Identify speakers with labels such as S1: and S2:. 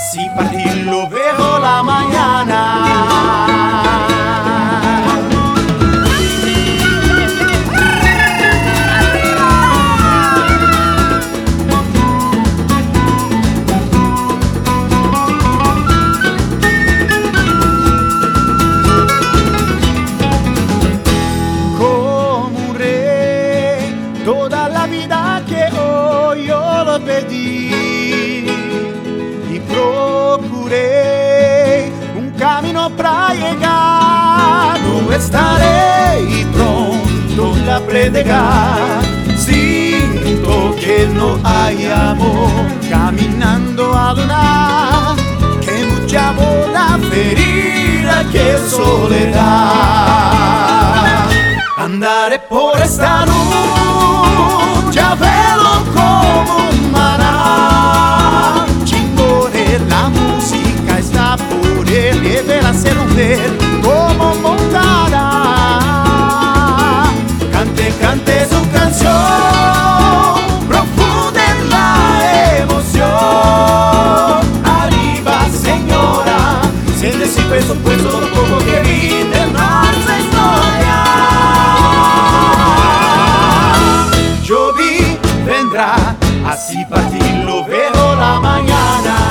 S1: así partir lo veo la mañana. Toda la vida que hoy yo lo pedí y procuré un camino para llegar. No estaré pronto a predicar, siento que no hay amor caminando a donar, que mucha bola ferida, que soledad. Andaré por esta luz, ya velo como un maná. Chingone, la música está por él, deberá ser un ver como montará. Cante, cante su canción, profunda en la emoción. Arriba, señora, sin decir peso, pues todo lo poco que vi de nuestra historia. Yo vi, vendrá, así partir lo veo la mañana.